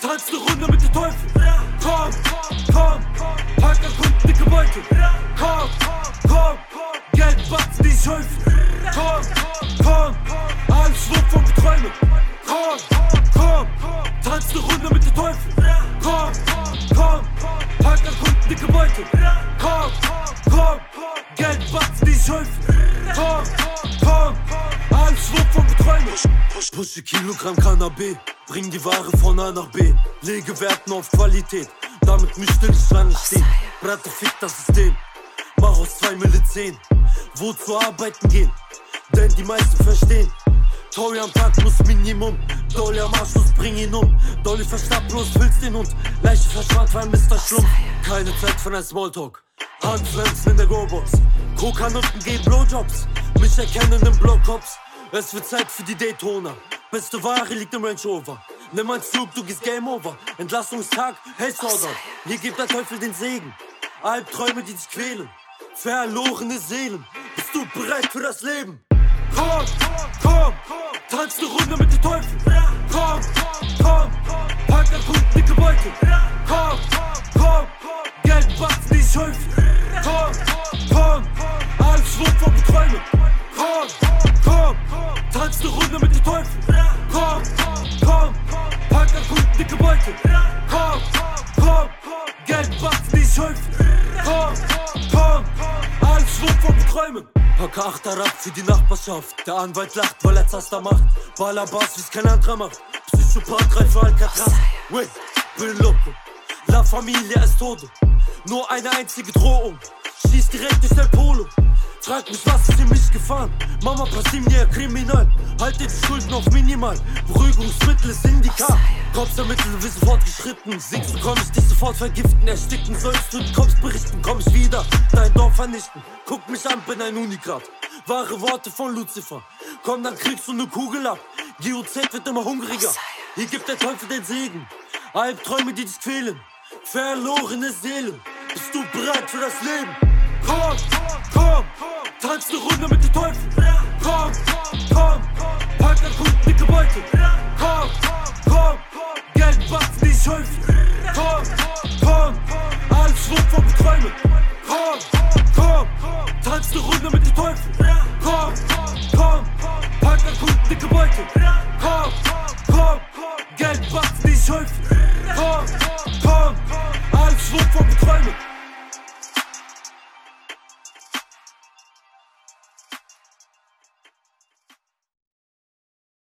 tanz ne Runde mit dem Teufel. Komm, komm, pack an Kunden dicke Beutel. Komm, komm, Geldbatzen, die ich häufel. Komm, komm, alles schwupp von Träumen. Komm, tanz ne Runde mit dem Teufel. Komm, komm, pack an Kunden dicke Beutel. Komm, Geldbatzen, die ich häufel. Komm, alles schwupp von Träumen. Pushe Kilogramm Cannabis, bring die Ware von A nach B. Lege Werten auf Qualität, damit mich still Schlange stehen. Bratte, fick das System, mach aus 2 Mille 10. Wo zu arbeiten gehen, denn die meisten verstehen. Tori am Tag muss Minimum, Dolly am Arschluss, bring ihn um. Dolly verstappt bloß, willst den Hund. Leiche verschwand, war Mr. Schlumpf. Keine Zeit für ein Smalltalk, Handpflanzen in der Go-Box. Kokanutten geben Blowjobs, mich erkennen im Blockhops. Es wird Zeit für die Daytona, beste Ware liegt im Range Rover. Nimm ein Flug, du gehst Game Over. Entlassungstag, hey Showdown. Hier gibt der Teufel den Segen. Albträume, die dich quälen, verlorene Seelen. Bist du bereit für das Leben? Komm, tanz ne Runde mit dem Teufel. Komm, pack an Kunden dicke Beutel. Komm, Geldbatzen, die ich häufel. Komm, alles schwupp von Träumen. Komm, tanz ne Runde mit dem Teufel. Komm, pack an Kunden dicke Beutel. Komm, Geldbatzen, die ich häufel. Komm, alles schwupp von Träumen. Packe 8er ab für die Nachbarschaft. Der Anwalt lacht, weil er Zaster macht. Ballerbass, wie's kein anderer macht. Psychopath, 3 für Alcatraz. Wait, bin loco. La Familia ist Tode. Nur eine einzige Drohung. Schieß direkt durch dein Polo. Frag mich, was ist in mich gefahren? Mama, Passimia, kriminal. Halte die Schulden auf minimal. Beruhigungsmittel ist Indikat. Kopfsermittel, wir sind fortgeschritten. Siegst du, komm ich dich sofort vergiften. Ersticken sollst du, kommst berichten. Komm ich wieder, dein Dorf vernichten. Guck mich an, bin ein Unikat. Wahre Worte von Lucifer. Komm, dann kriegst du ne Kugel ab. GOZ wird immer hungriger. Hier gibt der Teufel den Segen. Albträume, die dich quälen. Verlorene Seelen. Bist du bereit für das Leben? Komm, tanz ne Runde mit dem Teufel. Komm, pack an Kunden dicke Beutel. Komm, Geldbatzen, die ich häufel.